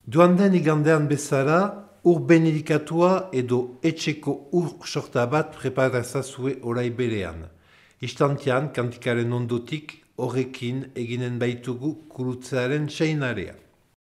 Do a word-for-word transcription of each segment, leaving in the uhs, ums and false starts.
Joan den igandean bezala, ur benedikatua edo etxeko ur sorta bat preparazazue orai berean. Istantian, kantikaren ondotik, horrekin eginen baitugu kurutzearen seinarea.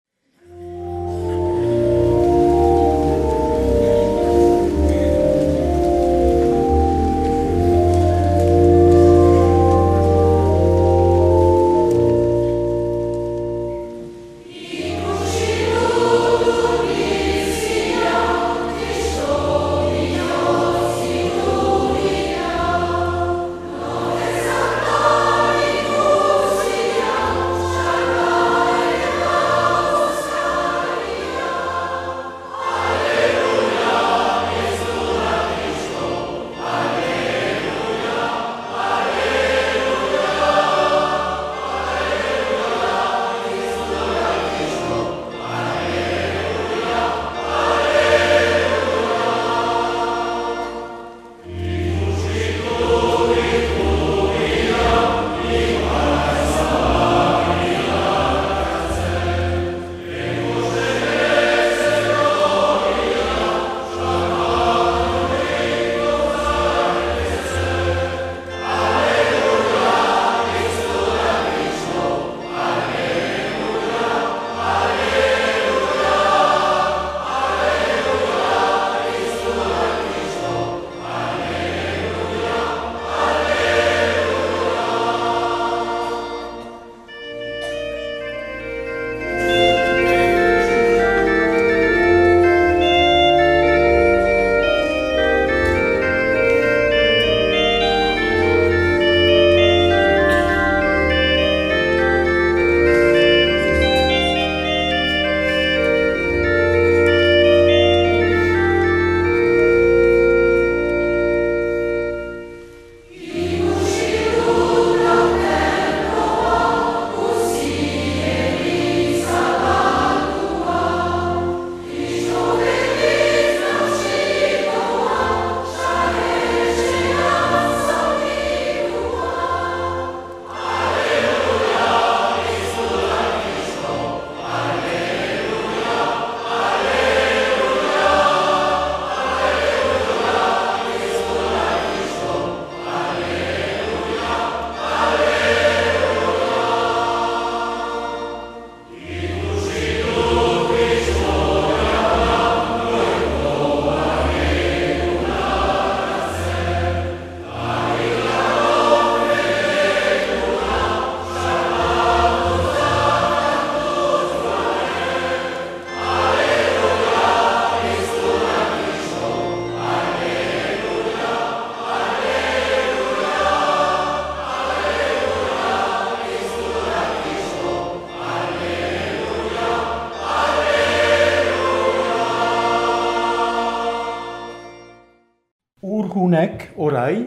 Urgunek, orai,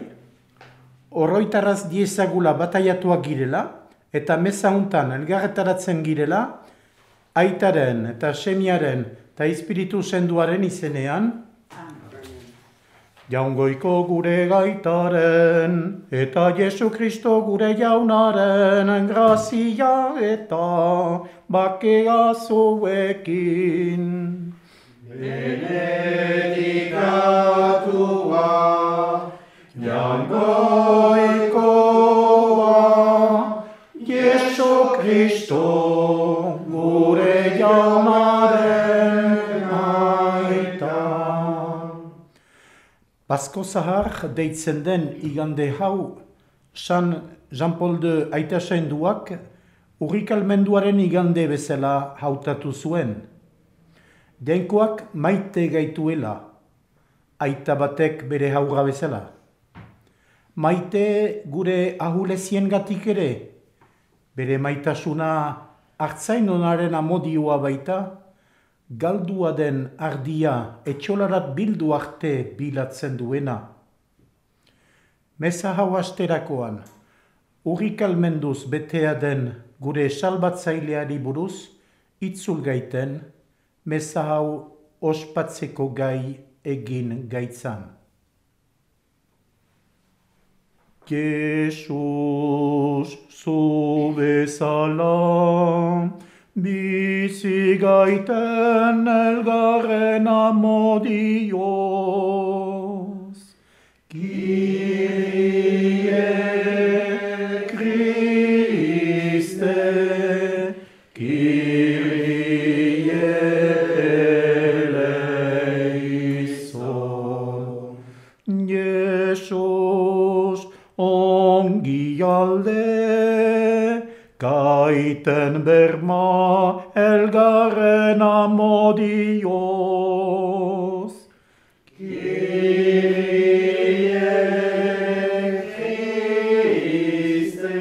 oroitaraz diezagula bataiatuak girela, eta meza hontan elgarretaratzen girela, aitaren eta semiaren eta espiritu senduaren izenean, Jaungoiko gure gaitaren, eta Jesu Kristo gure jaunaren, grazia eta bakea zuekin. Benedikatua, Jaungoikoa, Jesu Kristo gure jaunaren aita. Pasko zahar deitzen den igande hau, San Jean-Paul de Aitasainduak urrikalmenduaren igande bezala hautatu zuen. Jainkoak maite gaituela, aita batek bere haurra bezala. Maite gure ahuleziengatik ere, bere maitasuna hartzain onaren amodioa baita, galdua den ardia etxolarat bildu arte bilatzen duena. Meza hau asterakoan, urrikalmenduz betea den gure salbatzaileari buruz, itzul gaiten, meza hau ospatzeko gai egin gaitzan. Jesus, zu bezala, bizi gaiten elgarren amodioz. Kyrie Christe, Kyrie eleison. Jesus ongi alde, gaiten berma elgarren amodioz. Kyrie Christe,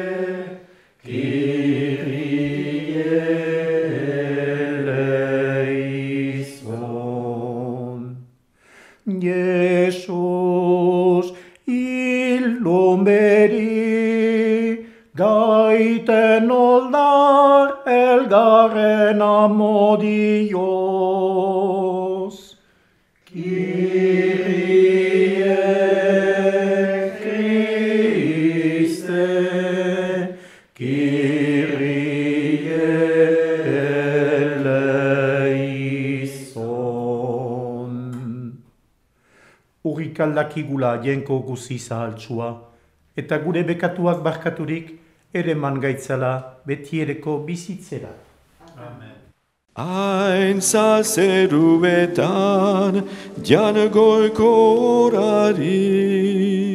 Kyrie eleison. Jesus illumeri, gaiten oldar elgarren amodioz. Kyrie Christe, Kyrie eleison. Urrikal dakigula jenko guzi zahaltsua, eta gure bekatuak barkaturik, ereman gaitzala betiereko bizitzera. Amen. Aintza zeruetan, jan goiko orari.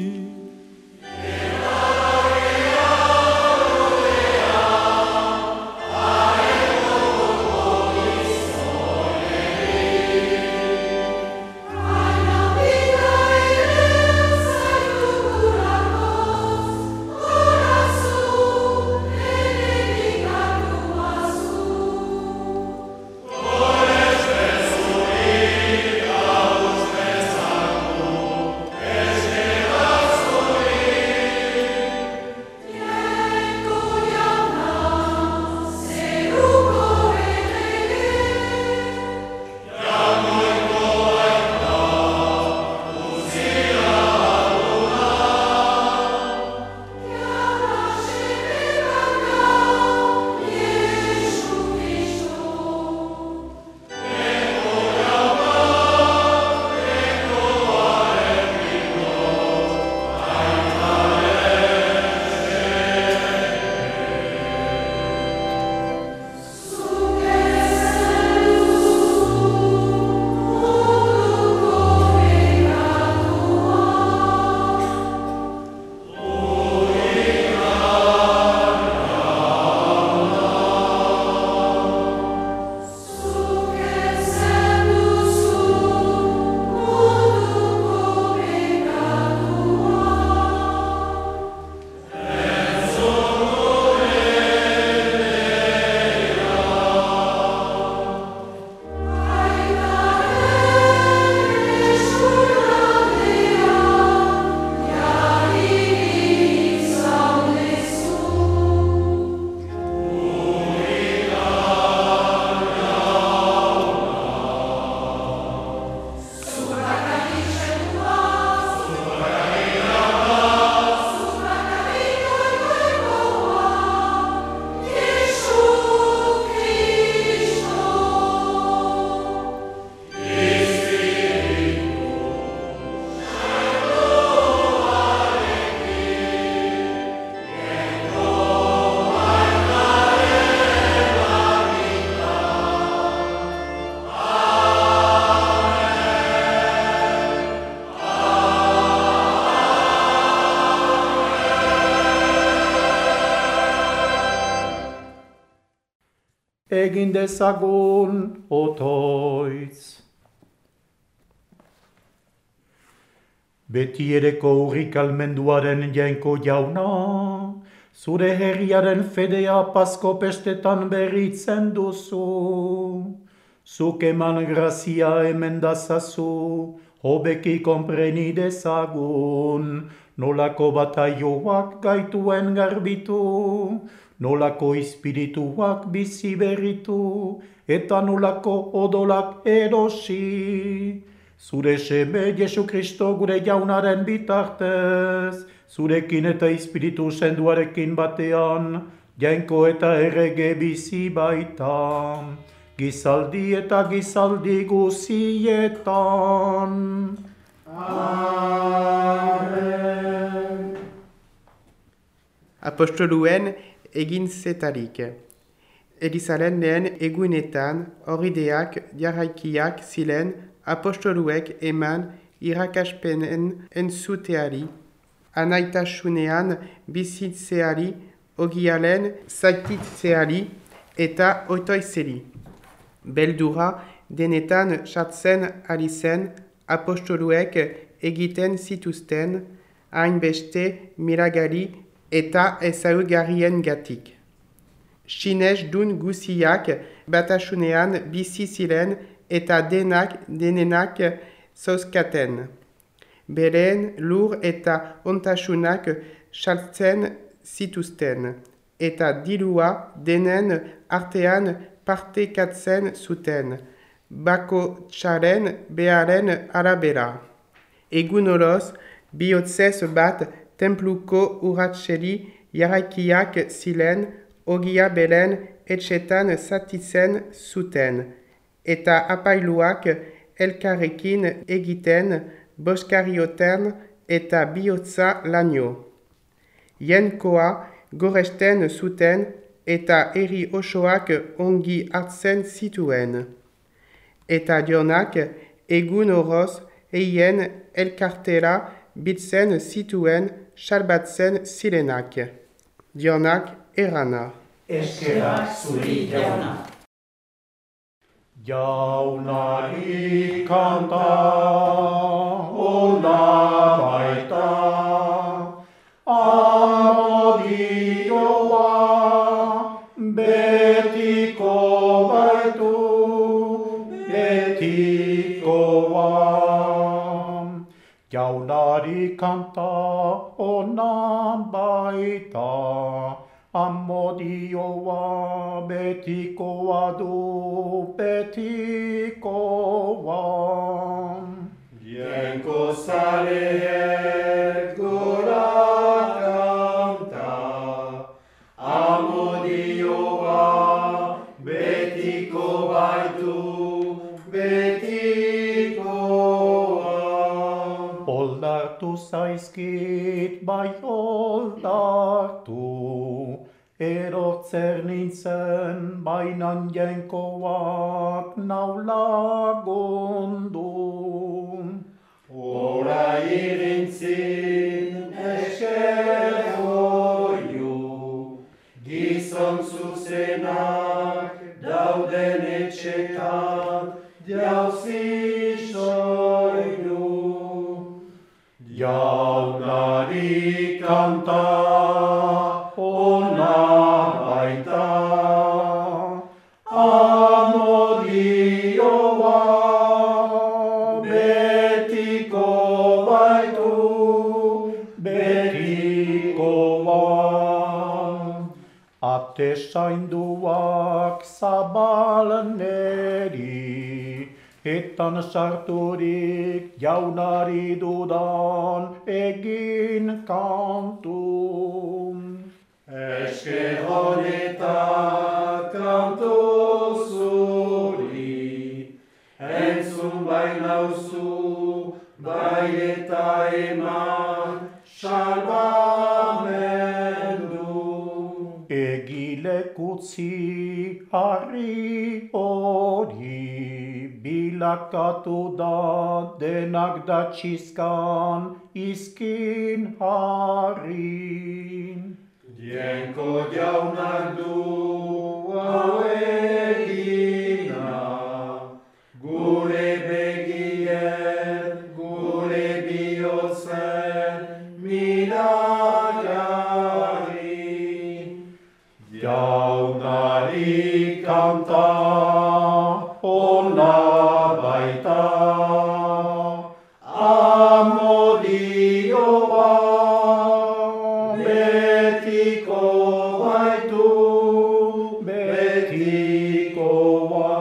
Egin dezagun otoitz. Betiereko urrikalmenduaren jainko jauna, zure herriaren fedea pasko pestetan berritzen duzu. Zuk eman grazia hemen dazazu, hobeki konpreni dezagun, nolako bataioak gaituen garbitu, nolako espirituak bizi berritu, eta nolako odolak erosi. Zure seme Jesu Kristo gure jaunaren bitartez, zurekin eta espiritu senduarekin batean, jainko eta errege bizi baita, gizaldi eta gizaldi guzietan. Amen. Apostoluen egin zetarik. Elizaren lehen egunetan, horrideak, jarraikiak ziren, apostoluek eman irakaspenen entzuteari, anaitasunean bizitzeari, ogialen zaititzeari eta otoizeri. Beldura denetan sartzen ari zen, apostoluek egiten zituzten, hainbeste miragari eta ezaugarrien gatik. Sinez dun guziak batasunean bizi ziren eta denak denenak zozkaten. Beren lur eta ontasunak saltzen zituzten, eta dirua denen artean partekatzen zuten, bako txaren beharen arabera. Egun oroz, bihotzez bat templuko urratseri jarraikiak ziren, ogia beren etxetan zatitzen zuten, eta apailuak elkarrekin egiten boskarioten eta bihotza lanio. Jenkoa goresten zuten eta herri osoak ongi hartzen zituen. Eta Jonak egun oroz eien elkartera biltzen zituen salbatzen zirenak. Jonak erana. Eskerrak zuri jauna. Jaunari kanta, ona baita, amodioa, betiko baitu, betikoa. Jaunari kanta, ona baita, amodioa, betikoa du, betikoa. Jainko zaleek gora kanta, amodioa, betiko baitu, betikoa. Oldartu zaizkit, bai oldartu, erotzer nintzen, bainan jainkoak nau lagundu. Ora irintzin esker hoiu, gizon zuzenak dauden etxetan jauzi soinu. Jaunari kanta, ona baita, amodioa, betiko baitu, betikoa. Ate sainduak zabal neri, etan sarturik jaunari dudan egin kantu. Esker honetan kantu zuri, entzun bai nauzu, bai eta eman salbamendu. Egilekutzi harri hori, bilakatu da denak datxizkan izkin harri. Jainko jaunak du hau egina, gure begien, gure bihotzen miragari. Jaunari kanta, ona baita, amodioa, betiko baitu, betikoa.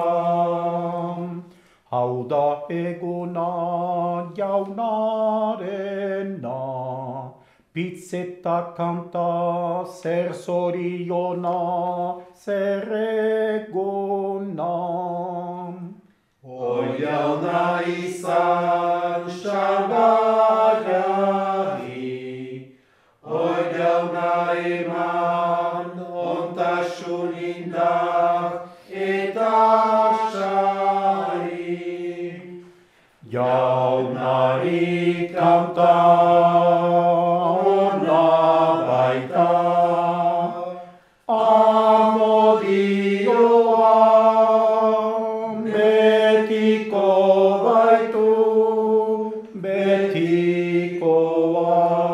Hau da eguna jaunarena, Pitzeta kanta, zer zoriona, zer egona. Oiauna izan salgaiari, oiauna eman ontasun indar eta sari. Jaunari kanta ona baita, amodioa betiko baitu, betikoa.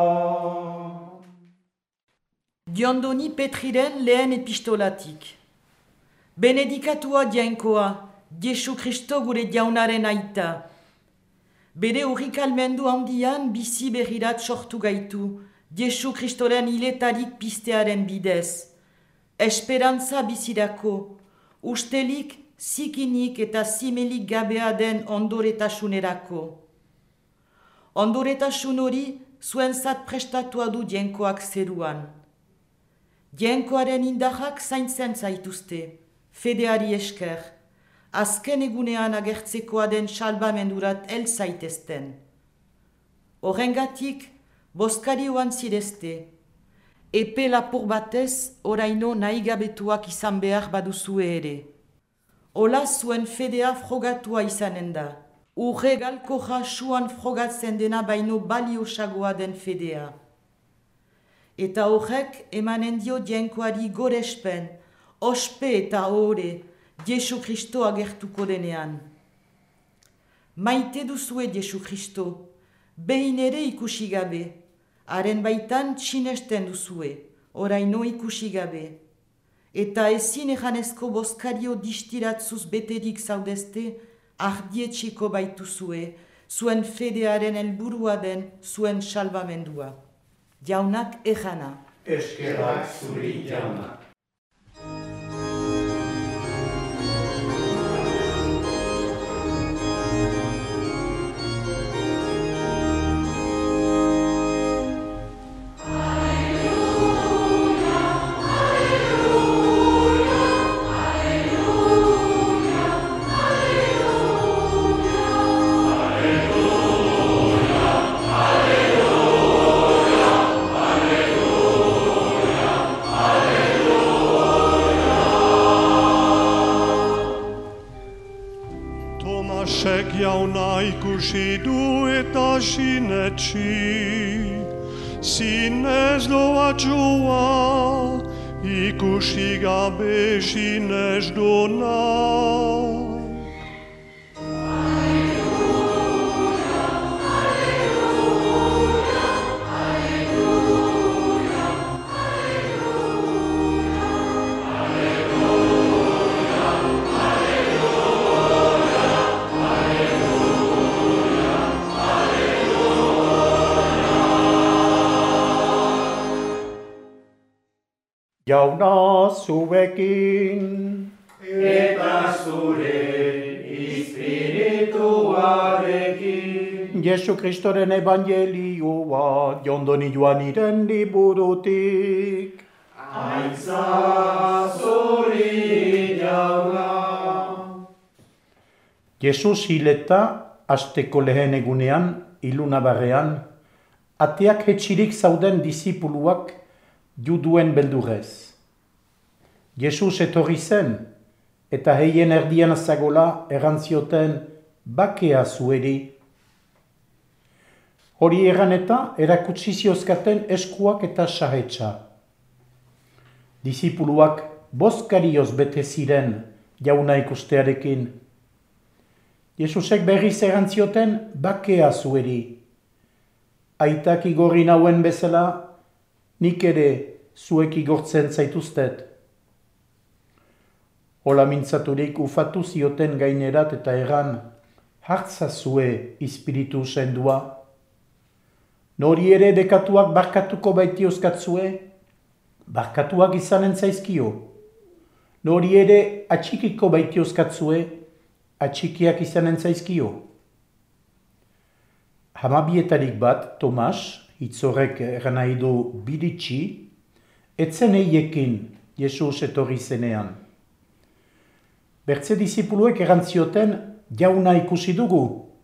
Diondoni Petriren lehen epistolatik. Benedikatua jainkoa, Jesu Kristo gure jaunaren aita. Bere urrikalmendu handian bizi berrirat sortu gaitu, Jesu Kristoren hiletarik piztearen bidez. Esperantza bizirako, ustelik, zikinik eta zimelik gabea den ondoretasunerako. Ondoretasun hori zuen zat prestatua du jainkoak zeruan. Jainkoaren indarrak zaintzen zaituzte, fedeari esker, azken egunean agertzekoa den salbamendurat hel zaitezten. Horrengatik, bozkarioan zirezte, epe lapur batez oraino nahigabetuak izan behar baduzue ere. Ola zuen fedea frogatua izanen da, urre galkoja suan frogatzen dena baino baliosagoa den fedea. Eta horrek emanen dio jainkoari gorespen, ospe eta ohore, Jesu Kristo agertuko denean. Maite duzue Jesu Kristo, behin ere ikusi gabe, haren baitan sinesten duzue, oraino ikusi gabe. Eta ezin ejanezko bozkario distiratzuz beterik zaudezte, ardietxiko baituzue, zuen fedearen helburua den zuen salbamendua. Jaunak ejana. Eskerrak zuri jauna. Tomasek jauna ikusi du eta sinetsi, zinez doatxoa, ikusi gabe zinez dona. Jauna zuekin, Eta zure espirituarekin. Jesu Kristoren evangelioa, jondoni joan iren liburutik. Aitza zuri jauna. Jesus hileta, asteko lehen egunean, ilunabarrean, ateak hetxirik zauden disipuluak juduen beldurrez. Jesus etorri zen, eta heien erdian zagola errantzioten bakea zueri. Hori erran eta erakutsi ziozkaten eskuak eta sahetsa. Disipuluak bozkarioz bete ziren jauna ikustearekin. Jesusek berriz errantzioten bakea zueri. Aitak igorri nauen bezala, nik ere zuek igortzen zaituztet. Hola mintzaturik ufatu zioten gainerat eta erran, hartzazue ispiritu sendua. Nori ere bekatuak barkatuko baitiozkatzue, barkatuak izanen zaizkio. Nori ere atxikiko baitiozkatzue, atxikiak izanen zaizkio. Hamabietarik bat, Tomas, hitzorek eran nahi du biritsi, etzen eiekin Jesus etorri zenean. Bertze disipuluek erantzioten, jauna ikusi dugu.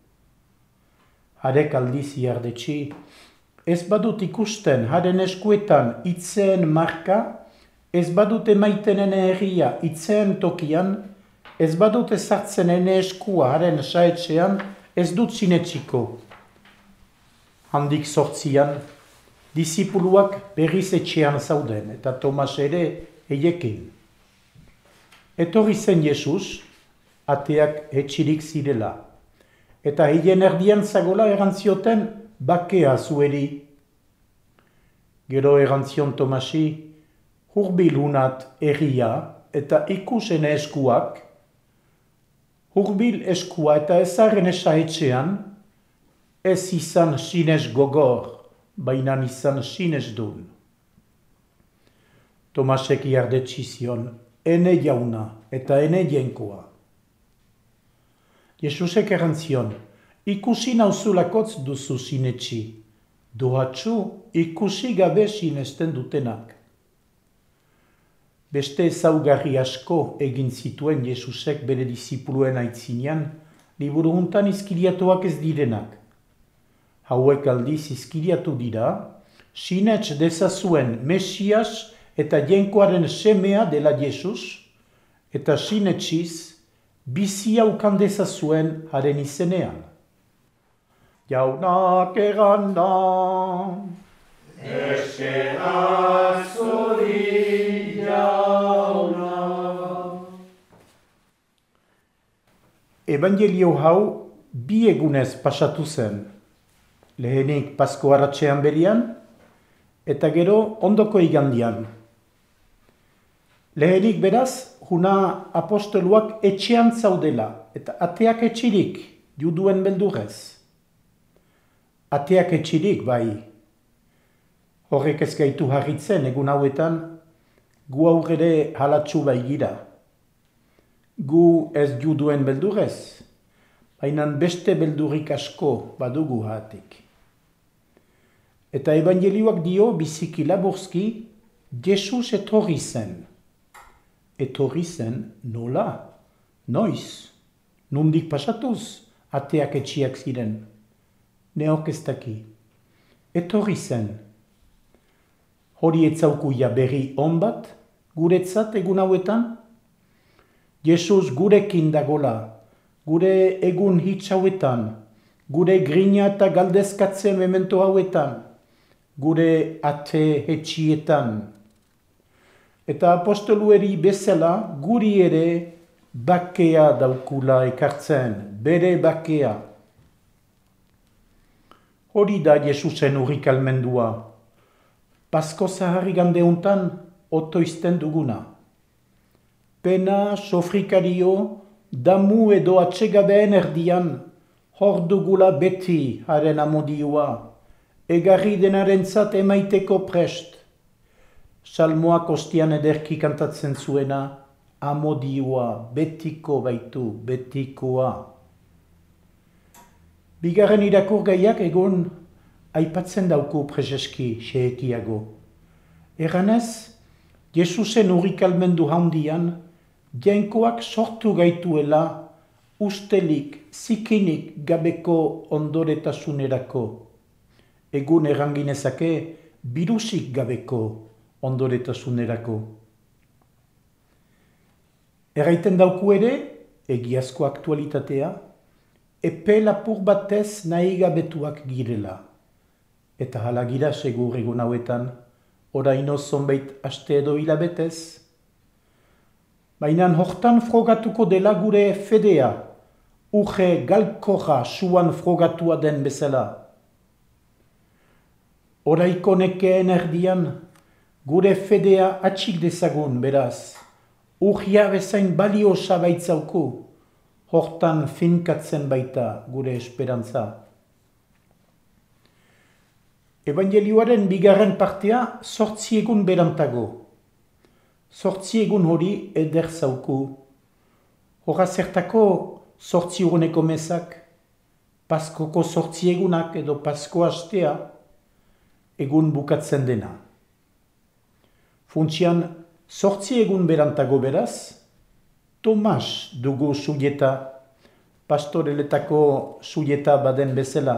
Harek aldiz iardetxi, ez badut ikusten haren eskuetan itzeen marka, ez badut emaiten ene herria itzeen tokian, ez badut ezartzen ene eskua haren saetxean, ez dut sinetsiko. Handik sortzian, disipuluak berriz etxean zauden, eta Tomas ere eiekin. Etorri zen Jesus, ateak etxirik zirela, eta hien erdian zagola erantzioten bakea zueri. Gero erantzion Tomasi, hurbil hunat erria eta ikusen eskuak, hurbil eskua eta ezaren esaetxean, ez izan sinez gogor, baina izan sinez dun. Tomasek iardetsi zion, ene jauna eta ene jenkoa. Jesusek erantzion, ikusi nauzulakotz duzu sinetxi, dohatxu ikusi gabe sinesten dutenak. Beste ezaugarri asko egin zituen Jesusek bere disipuluen aitzinean, liburu hontan izkiriatuak ez direnak. Hauek aldiz izkiriatu dira, sinetx dezazuen Mesias eta jenkoaren semea dela Jesus, eta sinetxiz bizia ukan dezazuen haren izenean. Jaunak eranda, eskerak zuri jauna. Evangelio hau bi egunez pasatu zen, lehenik Pasko haratsean berian, eta gero ondoko igandian. Lehenik beraz, juna apostoluak etxean zaudela, eta ateak etxirik, juduen beldurrez. Ateak etxirik, bai. Horrek ez gaitu harritzen egun hauetan, gu aurrere halatsu bai gira. Gu ez juduen beldurrez, baina beste beldurrik asko badugu hatik. Eta evangelioak dio biziki laburski, Jesus etorri zen. Etorri zen nola? Noiz? Nundik pasatuz? Ateak etxiak ziren. Neok ez daki. Etorri zen. Hori etzaukuia berri on bat, guretzat egun hauetan? Jesus gurekin dagola, gure egun hitz hauetan, gure grina eta galdezkatze memento hauetan, gure ate etxietan. Eta apostolueri bezala guri ere bakea daukula ekartzen, bere bakea. Hori da Jesusen urrikalmendua. Pasko zaharri gande hontan otoizten duguna. Pena, sofrikario, damu edo atsegabeen erdian, hor dugula beti haren amodioa, egarri denarentzat emaiteko prest. Salmoak ostian ederki kantatzen zuena, amodioa, betiko baitu, betikoa. Bigarren irakurgaiak egon aipatzen dauku prezeski xeekiago. Eranez, Jesusen urrikalmendu handian, jainkoak sortu gaituela, ustelik, zikinik gabeko ondoretazunerako. Egun erranginezake, birusik gabeko ondoretazunerako. Erraiten dauku ere, egiazko aktualitatea, epe lapur batez nahi gabetuak girela. Eta hala gira segur egun hauetan, oraino zonbait aste edo hilabetez. Baina hortan frogatuko dela gure fedea, uge galkoja suan frogatua den bezala. Oraiko nekeen erdian, gure fedea atxik dezagun beraz, urgia bezain balio sabaitzauku, hortan finkatzen baita gure esperantza. Evangelioaren bigarren partea sortzi egun berantago. Sortzi egun hori eder zauku. Horra zertako sortzi uruneko mesak, Paskoko sortzi egunak edo Pasko astea, egun bukatzen dena. Funtzian, sortzi egun berantago beraz, Tomas dugu sujeta, pastoreletako sujeta baden bezala.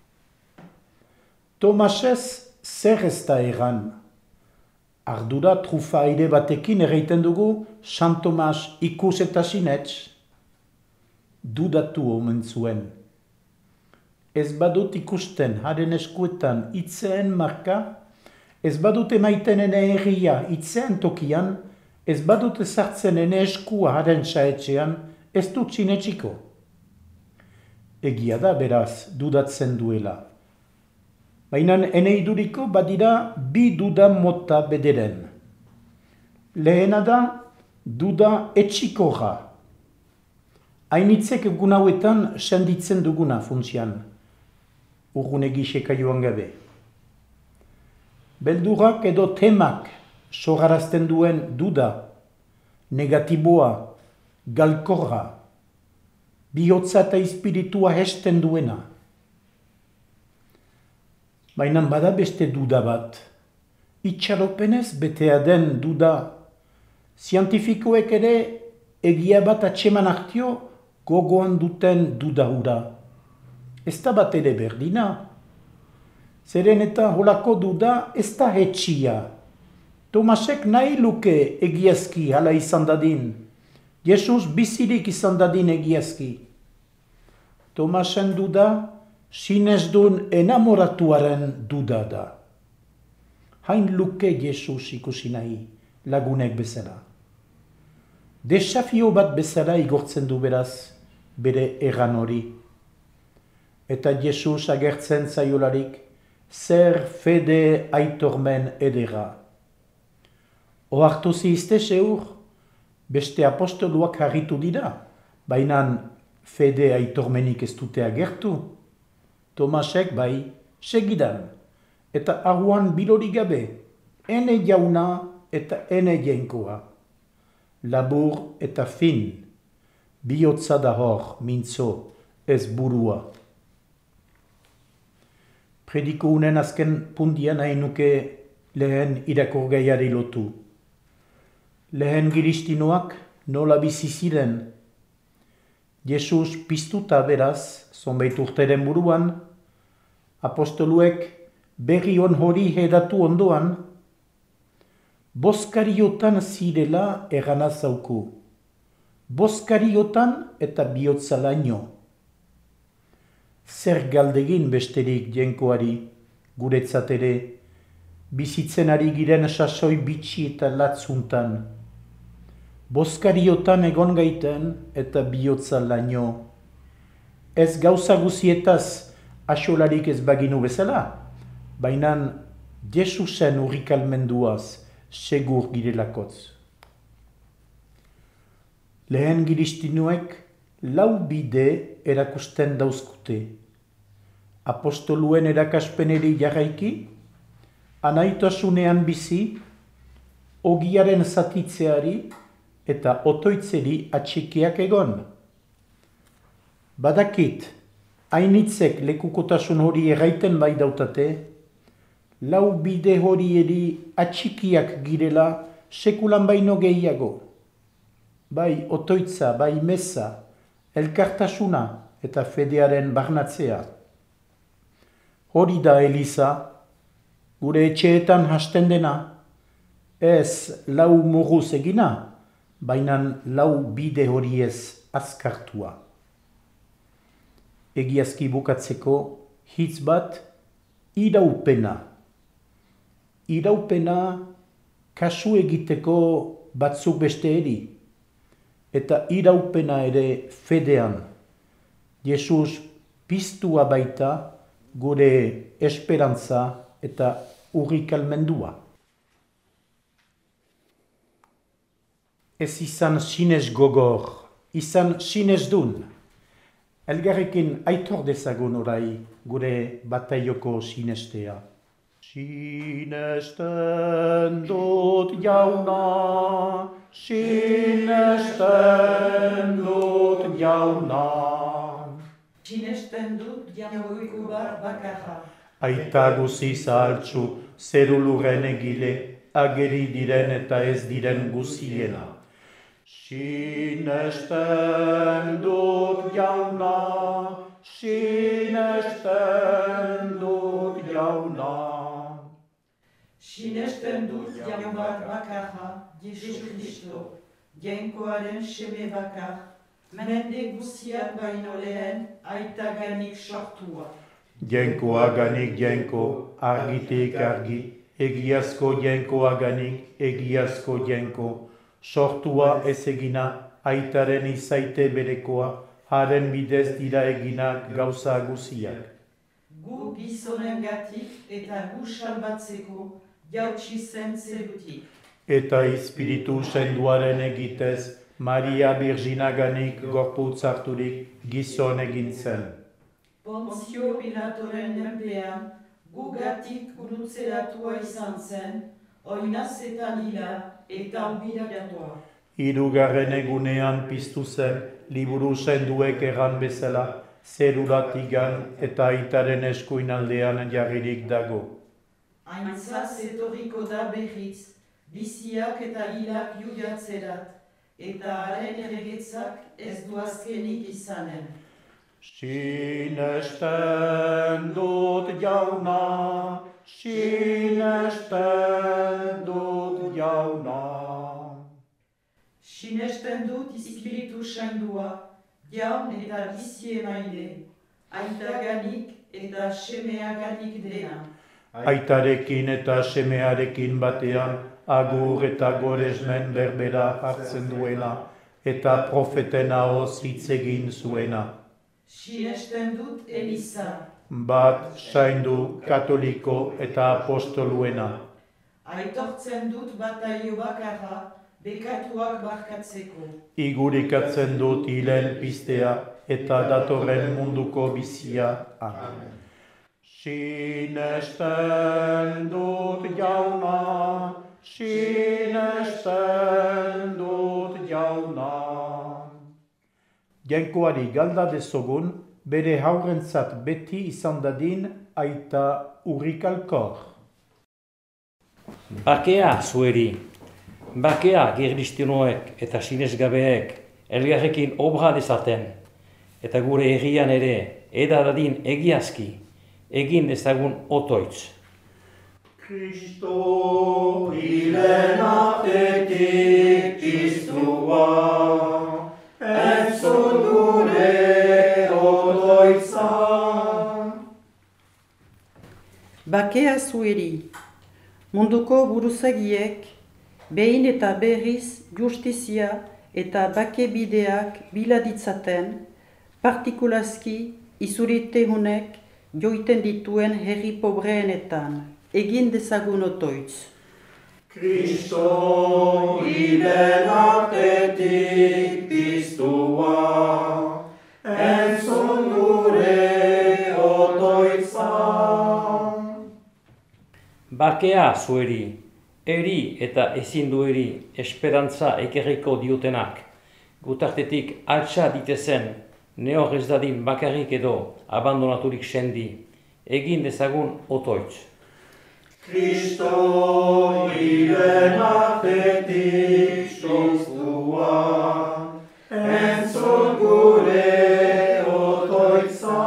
Tomasez zer ez da egan. Ardura trufa aire batekin erreiten dugu Sant Tomas ikus eta sinets. Dudatu omen zuen. Ez badut ikusten haren eskuetan itzeen marka, ez badut emaiten ene herria itzeen tokian, ez badut ezartzen ene eskua haren saetxean, ez dut sinetsiko. Egia da beraz dudatzen duela. Baina ene iduriko badira bi duda mota bederen. Lehena da duda etxikorra. Hainitzek egun hauetan senditzen duguna funtzian. Urgune giseka joan gabe. Beldurak edo temak sogarazten duen duda, negatiboa, galkorra, bihotza eta espiritua hesten duena. Baina bada beste duda bat, itxaropenez betea den duda, zientifikoek ere egia bat atseman hartio gogoan duten duda hura. Ez da bat ere berdina. Zeren eta holako duda ez da hetxia. Tomasek nahi luke egiazki hala izan dadin. Jesus bizirik izan dadin egiazki. Tomasen duda, sinez duen enamoratuaren duda da. Hain luke Jesus ikusi nahi, lagunek bezala. Desafio bat bezala igortzen du beraz, bere erran hori. Eta Jesus agertzen zaiolarik, zer fede aitormen edera. Ohartu zizte seur, beste apostoluak harritu dira, baina fede aitormenik ez dute agertu. Tomasek bai, segidan, eta arruan bilori gabe, ene jauna eta ene jainkoa. Labur eta fin, bihotza da hor, mintzo, ez burua. Prediko unen azken pundian hain nuke lehen irakorgaiari lotu. Lehen giristinoak nola bizi ziren. Jesus piztuta beraz, zonbait urteren buruan, apostoluek berri on hori hedatu ondoan, boskariotan zirela erana zauku. Boskariotan eta bihotza laino. Zer galdegin besterik jenkoari, guretzat ere, bizitzen ari giren sasoi bitxi eta latzuntan. Boskariotan egon gaiten eta bihotza laino. Ez gauza guzietaz asolarik ez baginu bezala, baina Jesusen urrikalmenduaz segur girelakotz. Lehen giristinuek lau bide erakusten dauzkute. Apostoluen erakaspeneri jarraiki, anaitasunean bizi, ogiaren zatitzeari eta otoitzeri atxikiak egon. Badakit, hainitzek lekukotasun hori erraiten bai dautate, lau bide horieri atxikiak girela sekulan baino gehiago. Bai otoitza, bai meza, elkartasuna eta fedearen barnatzea. Hori da Eliza, gure etxeetan hasten dena, ez lau muruz egina, baina lau bide horiez azkartua. Egiazki bukatzeko hitz bat, iraupena. Iraupena kasu egiteko batzuk beste eri, eta iraupena ere fedean. Jesus piztua baita gure esperantza eta urrikalmendua. Ez izan sinez gogor, izan sinez dun. Elgarrekin aitor dezagun orai gure bataioko sinestea. Sinesten dut jauna, sinesten dut jauna. Sinesten dut jaungoiku bat bakarra, Aita guzi zahaltzu, zeruluren egile, ageri diren eta ez diren guziena. Sinesten dut jauna, sinesten dut jauna. Sinesten dut jaun bat bakarra, Jesu Kristo, jainkoaren seme bakar, mende guziak baino lehen aitaganik sortua. Jainkoaganik jainko, argitik argi, egiazko jainkoaganik, egiazko jainko, sortua ez egina, aitaren izaite berekoa, haren bidez dira eginak gauza guziak. Gu gizonengatik eta gu salbatzeko jautsi zen zerutik. Eta espiritu senduaren egitez, Maria Virginaganik gorputz harturik gizon egin zen. Pontzio Pilatoren menpean, gugatik gurutzeratua izan zen, oinazetan hila eta ubiratua. Hirugarren egunean piztu zen, liburu senduek erran bezala, zeruratigan eta aitaren eskuin aldean jarririk dago. Aintzaz etorriko da berriz, biziak eta hilak jugatzerat, eta haren erregetzak ez du azkenik izanen. Sinesten dut jauna, sinesten dut jauna. Sinesten dut espiritu sendua, jaun eta bizi emaile, aitaganik eta semeaganik dena. Aitarekin eta semearekin batean, agur eta goresmen berbera hartzen duena, eta profeten ahoz hitz egin zuena. Sinesten dut Eliza, Bat saindu katoliko eta apostoluena. aitortzen dut bataio bakarra, bekatuak barkatzeko. Igurikatzen dut hilen pistea eta datorren munduko bizia. Amen. Sinesten dut jauna, sinesten dut jauna. Jainkoari galda dezogun, bere haurentzat beti izan dadin aita urrikalkor. Bakea zueri, bakea gerristinoek eta sinesgabeek elgarrekin obra dezaten, eta gure herrian ere edadadin egiazki, egin dezagun otoitz. Kristo hilen artetik piztua, entzun gure otoitza. Bakea zueri, munduko buruzagiek, behin eta berriz justizia eta bake bideak biladitzaten, partikulazki izurite honek joiten dituen herri pobreenetan, egin dezagun otoitz. Kristo hilen artetik piztua, entzun gure otoitza. Bakea zueri, eri eta ezin dueri esperantza ekerriko diotenak, gutartetik altxa ditezen, nehor ez dadin bakarrik edo abandonaturik sendi, egin dezagun otoitz. Kristo hilen artetik piztua, entzun gure otoitza.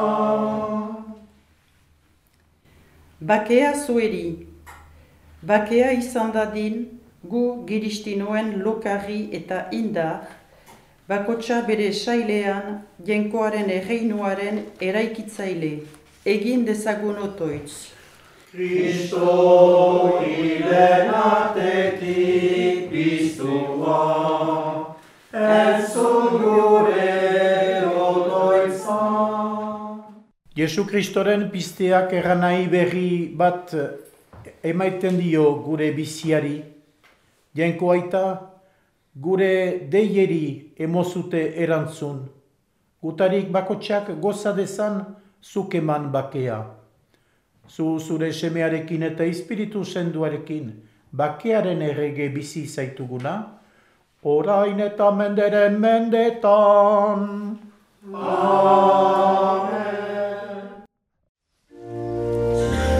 Bakea zueri, bakea izan dadin gu giristinoen lokarri eta indar, bakotsa bere sailean jainkoaren erreinuaren eraikitzaile, egin dezagun otoitz. Kristo hilen artetik piztua, entzun gure otoitza. Jesu Kristoren pizteak erranai berri bat emaiten dio gure biziari. Jainko aita, gure deieri emozute erantzun. Gutarik bakotxak goza dezan zuk eman bakea. Zu zure semearekin eta espiritu senduarekin bakearen errege bizi zaituguna, orain eta menderen mendetan. Amen.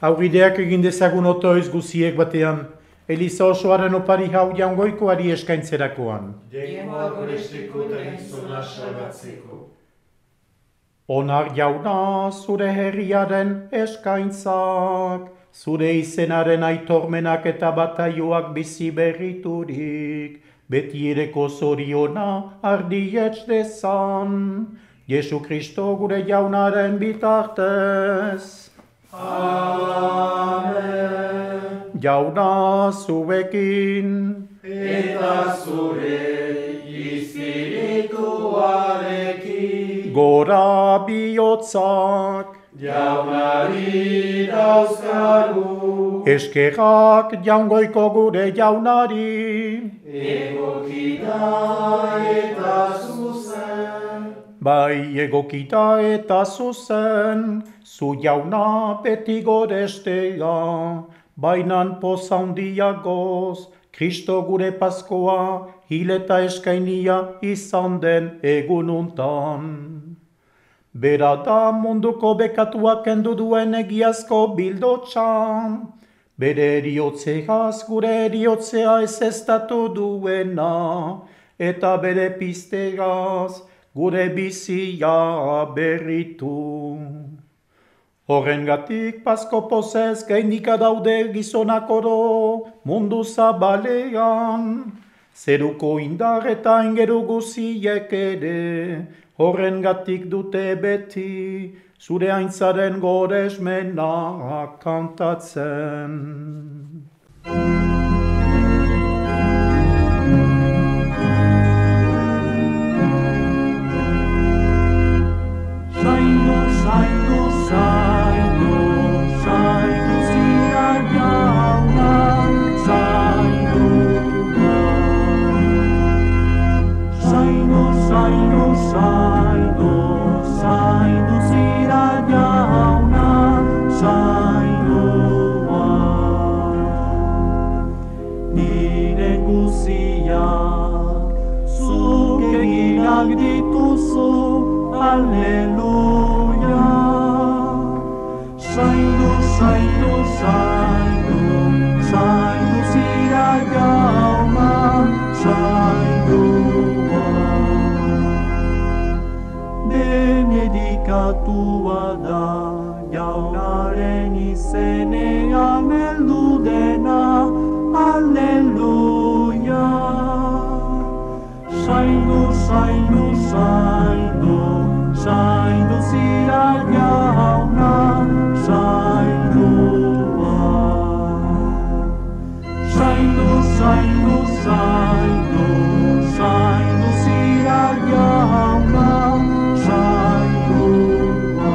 Aurrideak egin dezagun otoiz guziek batean, Eliza osoaren opari hau jaungoikoari eskaintzerakoan. Dekoa goresteko da gizona salbatzeko. Onar jauna zure herriaren eskaintzak, zure izenaren aitormenak eta bataioak bizi berriturik, beti ereko zoriona ardietz dezan, Jesu Kristo gure jaunaren bitartez. Amen. Jauna zuekin, Eta zure espirituarekin, gora bihotzak, jaunari dauzkagu, eskerrak jaungoiko gure jaunari, egokita eta zuzen. bai egokita eta zuzen, zu jauna beti gorestea, bainan poza handiagoz, Kristo gure paskoa, hil eta eskainia izan den egununtan. Bera da munduko bekatuak kendu duen egiazko bildotxan, bere eriotzeaz gure eriotzea ezestatu duena, eta bere piztegaz gure bizia berritu. Horrengatik pasko pozez gainika daude gizonak oro mundu zabalean, zeruko indar eta ingeru guziek ere, horrengatik dute beti zure aintzaren goresmena kantatzen. Zaindu, zaindu, zaindu, zaindu zira jauna, zaindu Zaindu, zaindu, zaindu, zaindu zira jauna, zaindu Nire guziak, zuk eginak dituzu, Alleluia. Zaindu, zaindu, zaindu, zaindu zira jauna, zaindua. Benedikatua da jaunaren izenean heldu dena, Alleluia. Zaindu, zaindu, zaindu, zaindu zira jauna, zaindua. Zaindu, zaindu, zaindu, zaindu zira jauna, zaindua.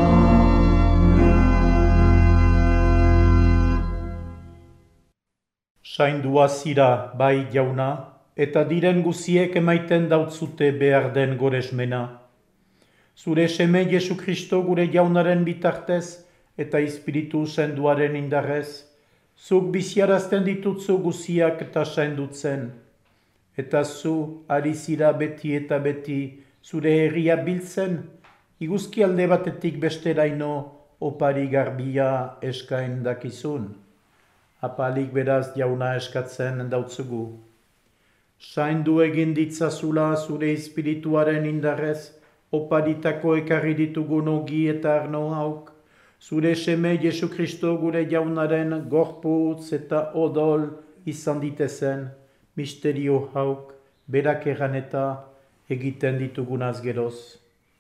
Zaindua zira, bai jauna, eta diren guziek emaiten dautzute behar den goresmena. Zure seme Jesu Kristo gure jaunaren bitartez eta Espiritu senduaren indarrez, zuk biziarazten ditutzu guziak eta zaindutzen, eta zu ari zira beti eta beti zure herria biltzen, iguzki alde batetik besteraino opari garbia eskain dakizun. Apalik beraz jauna eskatzen dautzugu. Zaindu egin ditzazula zure espirituaren indarrez, oparitako ekarri ditugun ogi eta arno hauk, zure seme Jesu Kristo gure jaunaren gorputz eta odol izan ditezen, misterio hauk, berak erran eta egiten ditugunaz geroz.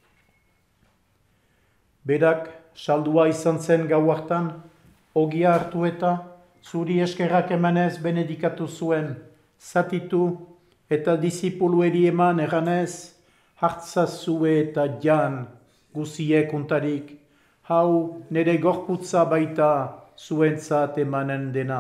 Berak saldua izan zen gau hartan, ogia hartu eta zuri eskerrak emanez benedikatu zuen, zatitu eta disipulueri eman erranez, hartzazue eta jan guziek untarik, hau nire gorputza baita zuentzat emanen dena.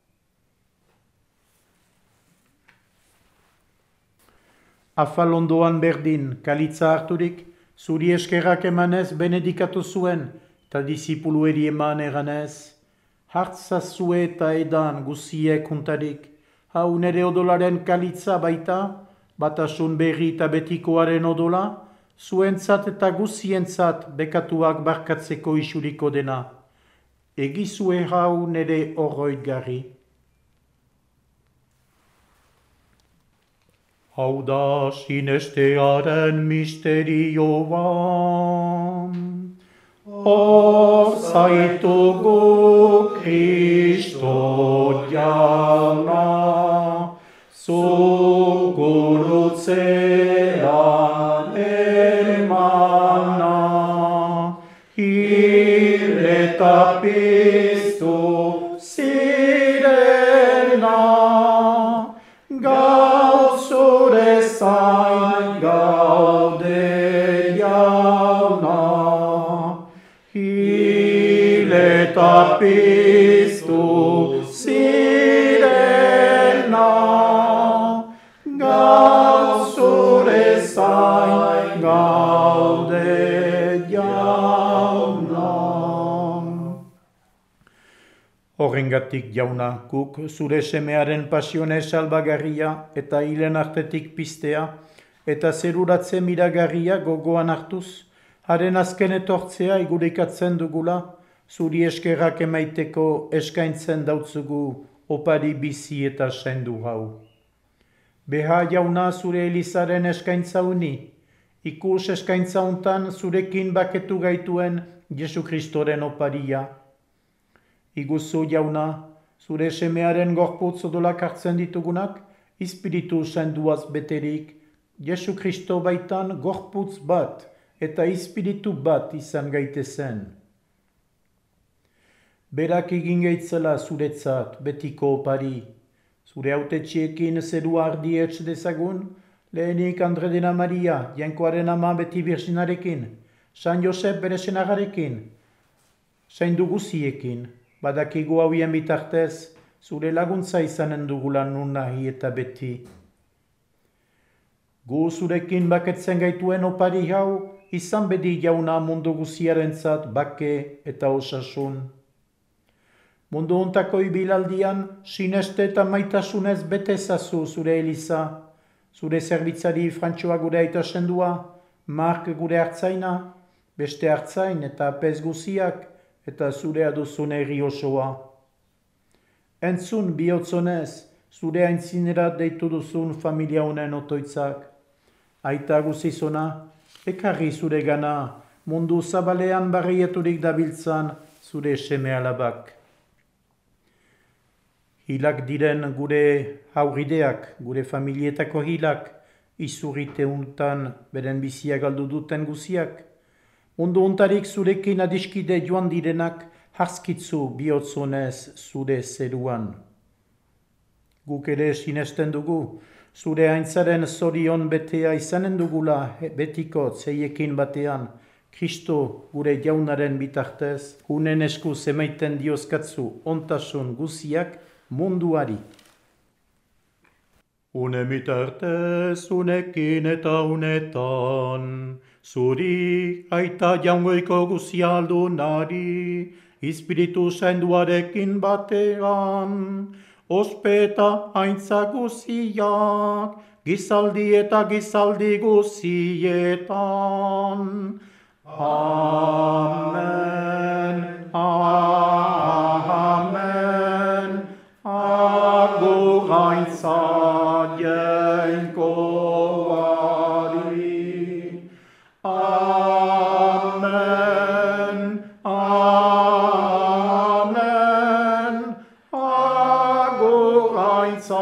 Afal ondoan berdin, kalitza harturik, zuri eskerrak emanez benedikatu zuen, eta disipulueri eman erranez, hartzazue eta edan guziek untarik, hau nire odolaren kalitza baita, batasun berri eta betikoaren odola, zuentzat eta guzientzat bekatuak barkatzeko isuriko dena. egizue hau nere oroitgarri. Hau da sinestearen misterioa, hor zaitugu Kristo jauna, zu gurutzean emana, hil eta piztu zirena, gaur zure zain gaude jauna, hil eta piztu zirena, gaur zure zain gaude jauna. Horrengatik jauna, guk zure semearen pasione salbagarria eta hilen artetik pistea eta zeruratze miragarria gogoan hartuz, haren azken etortzea igurikatzen dugula, zuri eskerrak emaiteko eskaintzen dautzugu opari bizi eta sendu hau. Beha jauna zure Elizaren eskaintza uni, ikus eskaintza hontan zurekin baketu gaituen Jesu Kristoren oparia. Iguzu jauna, zure semearen gorputz odolak hartzen ditugunak, ispiritu senduaz beterik, Jesu Kristo baitan gorputz bat eta ispiritu bat izan gaitezen. Berak egin gaitzela zuretzat betiko opari, zure hautetxiekin zeru ardi etx dezagun, lehenik Andre dena Maria, Jainkoaren ama beti birxinarekin, San Josep bere senagarekin, zaindu guziekin, badakigu hauien bitartez, zure laguntza izanen dugula nun nahi eta beti. Gu zurekin baketzen gaituen opari hau, izan bedi jauna mundu guziarentzat bake eta osasun. Mundu hontako ibilaldian, sineste eta maitasunez bete ezazu zure Eliza, zure zerbitzari Frantxoa gure aita sendua, Mark gure hartzaina, beste hartzain eta apez guziak, eta zure aduzun erri osoa. Entzun bihotzonez, zure aintzinerat deitu duzun familia honen otoitzak. Aita guzizona, ekarri zure gana, mundu zabalean barrieturik dabiltzan zure seme alabak. Hilak diren gure haurideak, gure familietako hilak, izurrite untan beren bizia galdu duten guziak, mundu untarik zurekin adiskide joan direnak harzkitzu bihotzonez zure zeruan. Guk ere sinesten dugu, zure aintzaren zorion betea izanen dugula betiko zeiekin batean, Kristo gure jaunaren bitartez, unen esku zemaiten diozkatzu ontasun guziak munduari. Une bitartez, unekin eta unetan, zuri aita jaungoiko guzialdunari, Ispiritu senduarekin batean, ospeta aintza guziak, gizaldi eta gizaldi guzietan. Amen, amen, agur aintza jainkoari. Amen, amen, agur aintza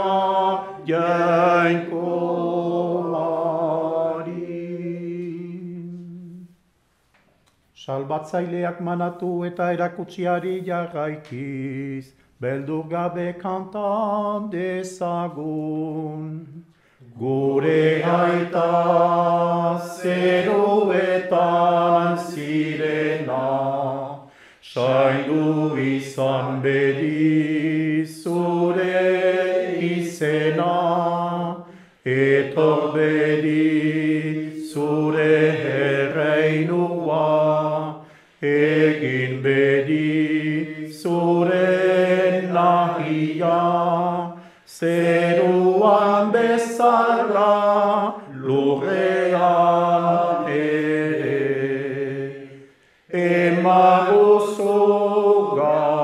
jainkoari. Salbatzaileak manatu eta erakutsiari jarraikiz, beldur gabe kantan dezagun. Gure aita zeruetan zirena, saindu izan bedi zure izena, etor bedi zure erreinua, egin bedi zure nahia, zeruan bezala lurrean ere. Emaguzu gaur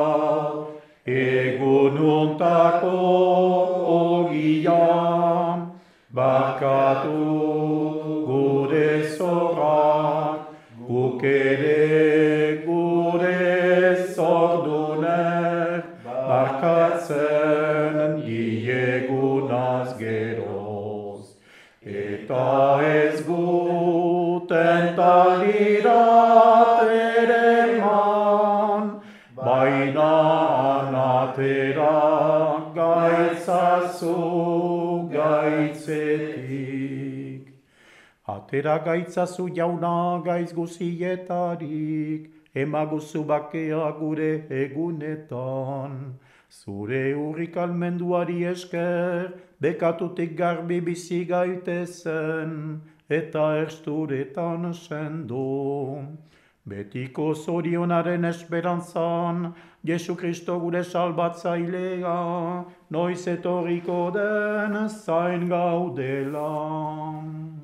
eta ez guten talirat ere man, baina anatera gaitzazu gaitzetik. Atera gaitzazu jauna gaitz guzietarik, emaguzu bakea gure egunetan. Zure urrik almenduari esker, bekatutik garbi bizi gaitezen, eta ersturetan sendo. Betiko zorionaren esperantzan, Jesu Kristo gure salbatzailea, noiz etorriko den zain gaudela.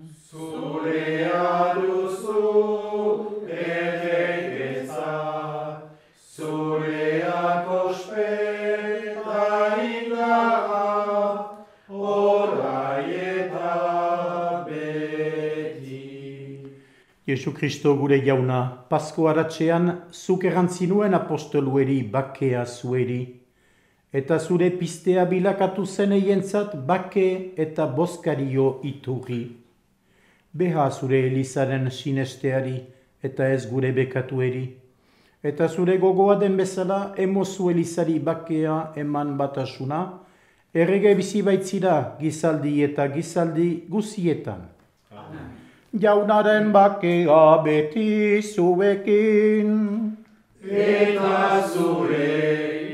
Zurea duzu edekeza, zurea kospeta indaga, orai eta beti. Jesu Kristo gure jauna, Pasko haratsean zuk errantzi nuen apostolueri bakea zueri, eta zure pistea bilakatu zen eientzat bake eta boskario iturri. Beha zure Elizaren sinesteari eta ez gure bekatueri. Eta zure gogoa den bezala emozu Elizari bakea eman batasuna, errege bizi baitzira gizaldi eta gizaldi guzietan. Amen. Jaunaren bakea beti zuekin. Eta zure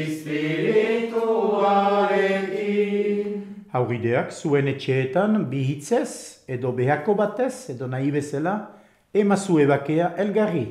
espirituarekin. Haurideak zuen etxeetan bihitzez edo behako batez edo nahi bezala emazue bakea elgarri.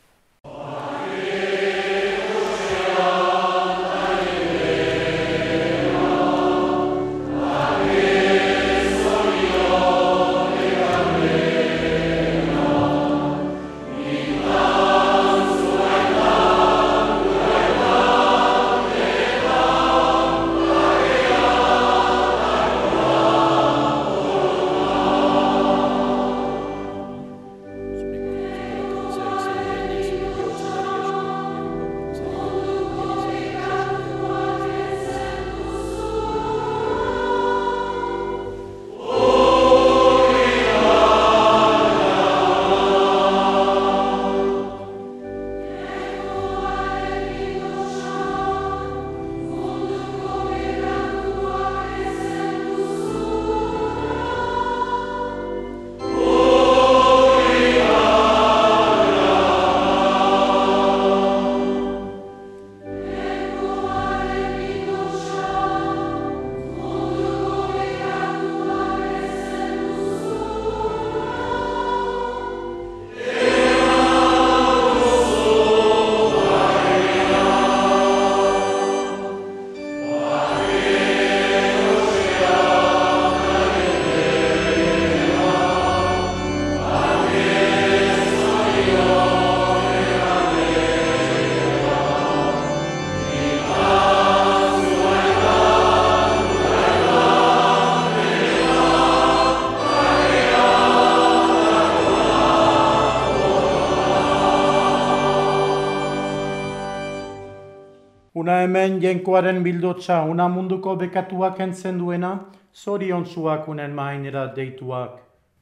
Una hemen jenkoaren bildotza, una munduko bekatuak entzen duena, zoriontzuak unen mainera deituak.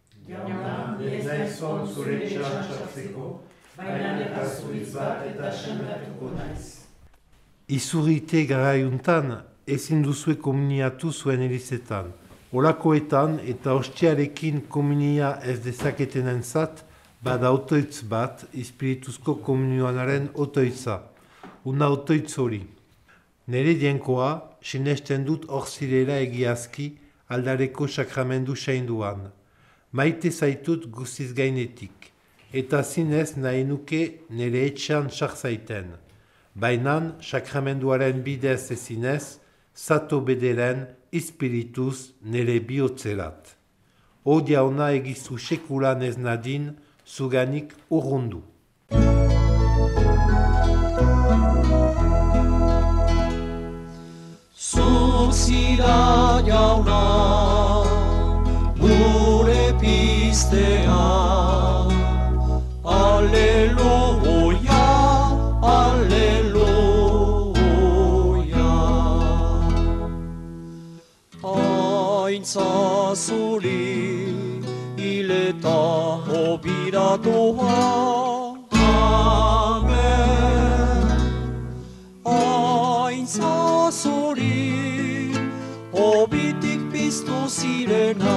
Jauna, ez naizon zure txantxatzeko, baina eta zuitz bat eta sendatuko naiz. Izurrite garaiuntan ezin duzue komuniatu zuen elizetan. Olakoetan eta ostiarekin komunia ez dezaketenentzat, bada otoitz bat, ispirituzko komunioanaren otoitza. Una otoitz hori. Nere dienkoa, sinesten dut hor zirela egiazki aldareko sakramendu sainduan. Maite zaitut guziz gainetik, eta zinez nahi nuke nere etxean sarzaiten. Bainan, sakramenduaren bidez ezinez, zato bederen ispirituz nere bihotzerat. Odia ona egizu sekulan ez nadin, zuganik urrundu. Zuzira jauna, gure pistea, Alleluia, Alleluia. Aintza zuri, eta hobiratua. Amen. Aintza zuri, hobitik piztu zirena.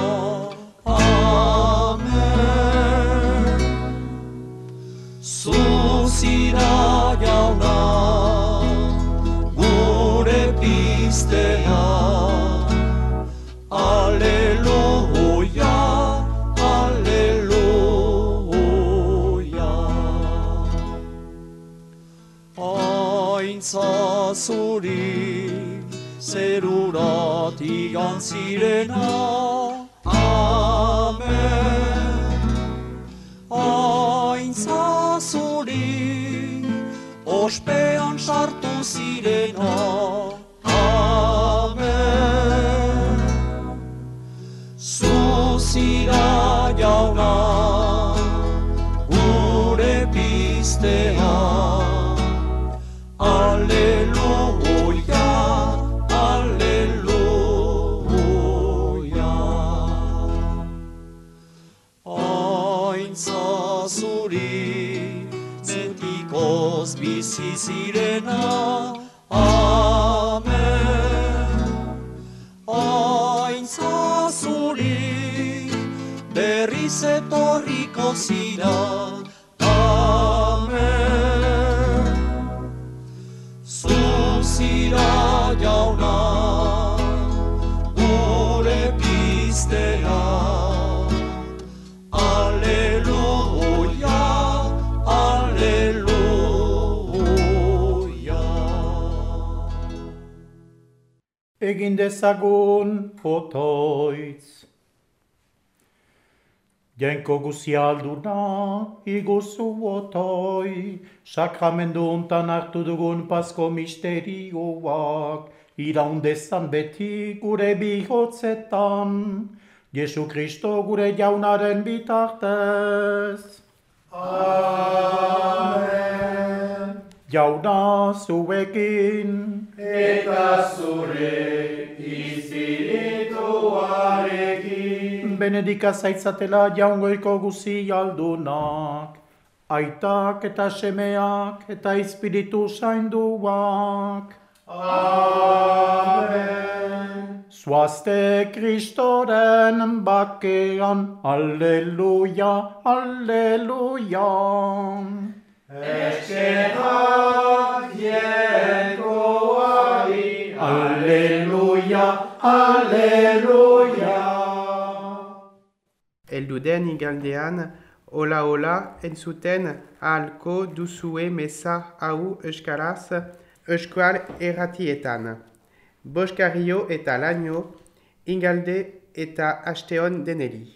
Amen. Zuzira jauna, gure piztea. Alleluia, alleluia. Aintza zuri, zerurat igan zirena. Amen. Aintza zuri, ospean sartu zirena. Amen. Zuzira jauna, gure piztea. Alleluia, alleluia. Aintza zuri, betikoz bizi zirena. Amen. Aintza zuri, berriz etorriko zira. Amen. Zuzira jauna, gure piztea. Alleluia, alleluia. Egin dezagun otoitz. Jainko guzialduna iguzu otoi, sakramendu untan hartu dugun pasko misterioak, iraundezan beti gure bihotzetan, Jesu Kristo gure jaunaren bitartez. Amen. Jauna zuekin, Eta zure espirituarekin. benedika zaitzatela jaungoiko guzi aldunak, aitak eta semeak eta espiritu zainduak. Amen. Zoazte Kristoren bakean, alleluia, alleluia. Eskerak jenkoari, Alleluia, alleluia. Heldu den igandean, hola hola entzuten ahalko duzue meza hau euskaraz euskal erratietan. Boskarrio eta laino, ingalde eta asteon deneri.